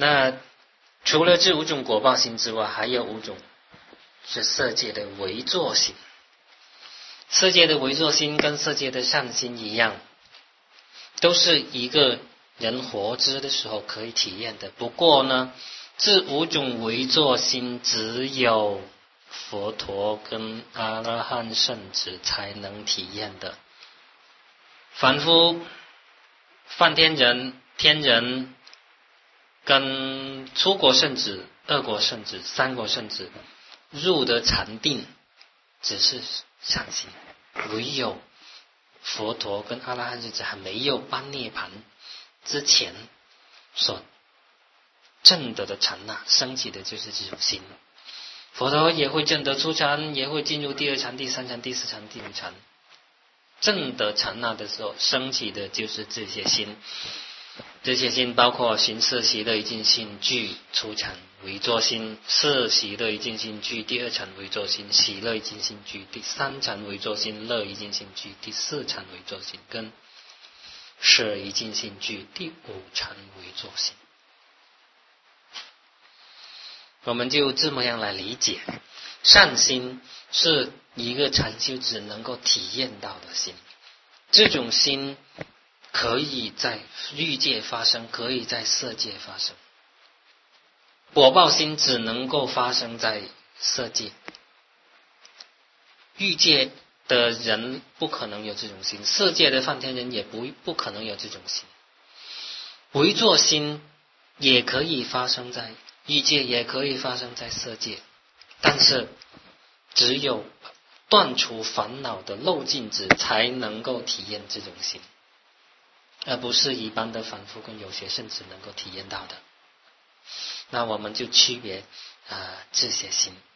那除了这5种果报心之外，还有5种是色界的唯作心。色界的唯作心跟色界的善心一样，都是一个人活着的时候可以体验的。不过呢，这5种唯作心只有佛陀跟阿罗汉圣子才能体验的。凡夫、梵天人、天人跟初果圣子、2果圣子、3果圣子入的禅定只是善心，唯有佛陀跟阿罗汉圣子还没有般涅槃之前所证得的禅那升起的就是这种心。佛陀也会证得初禅，也会进入第2禅、第3禅、第4禅、第5禅，证得禅那的时候升起的就是这些心。这些心包括寻色喜乐一境性具初禅唯作心，色喜乐一境性具第2禅唯作心，喜乐一境性具第3禅唯作心，乐一境性具第4禅唯作心，跟舍一境性具第5禅唯作心。我们就这么样来理解，善心是一个禅修只能够体验到的心。这种心可以在欲界发生，可以在色界发生。果报心只能够发生在色界，欲界的人不可能有这种心，色界的梵天人也不可能有这种心。唯作心也可以发生在欲界，也可以发生在色界，但是只有断除烦恼的漏尽子才能够体验这种心，而不是一般的凡夫跟有学圣子能够体验到的。那我们就区别这些心。